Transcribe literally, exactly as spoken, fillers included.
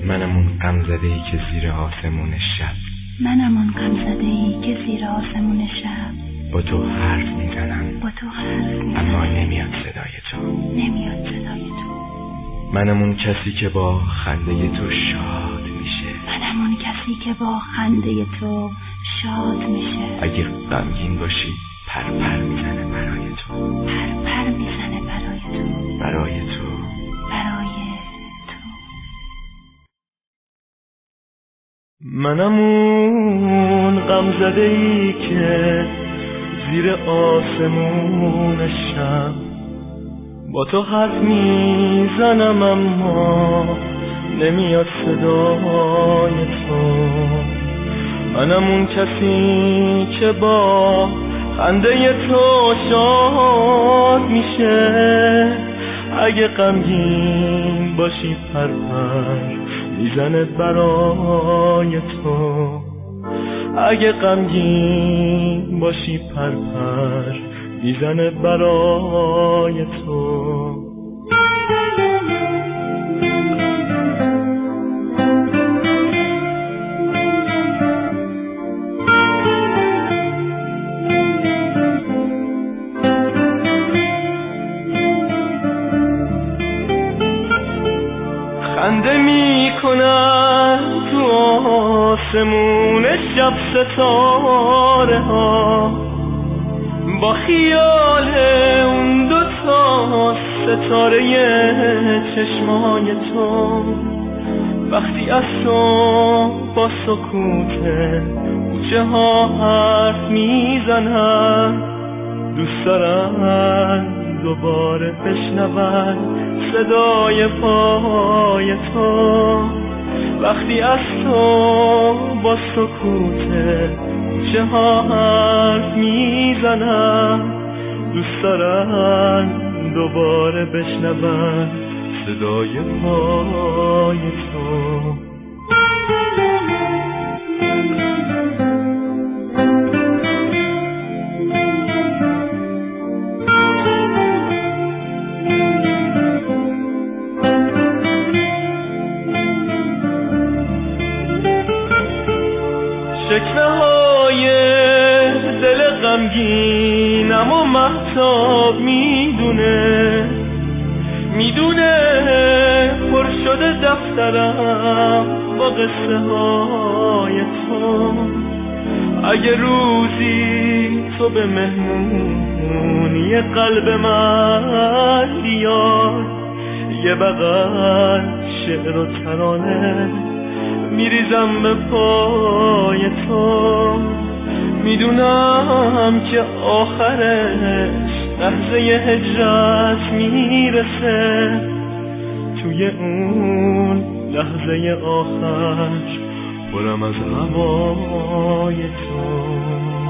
منم اون غمزده‌ای که زیر آسمون شب منم اون غمزده‌ای که زیر آسمون شب با تو حرف میزنم با تو حرف میزنم اما نمیاد صدای تو نمیاد صدای تو منم اون کسی که با خنده تو شاد میشه منم اون کسی که با خنده تو شاد میشه اگه غمگین باشی پر پر میزنه برای تو پر پر میزنه برای تو برای تو برای تو منم اون غمزده‌ای که زیر آسمون شب با تو حرف میزنم اما نمیاد صدای تو منم اون کسی که با خنده تو شاد میشه اگه غمگین باشی پر پر میزنه برای تو اگه غمگین باشی پر پر میزنه برای تو خنده میکنن تو آسمون شب ستاره ها با خیال اون دوتا ستاره چشمای تو وقتی از تو با سکوت کوچه ها حرف میزنن دوست دارن دوباره بشنون صدای پای تو وقتی از تو با سکوت کوچه ها حرف میزنن دوست دارن دوباره بشنون صدای پای تو شکوه های دل غمگینم و مهتاب میدونه میدونه پر شده دفترم با قصه های تو اگه روزی تو به مهمونی قلب من بیاد یه بغل شعر و ترانه میریزم به پای تو میدونم که آخرش لحظه هجرت میرسه توی اون لحظه آخر پرم از هوای تو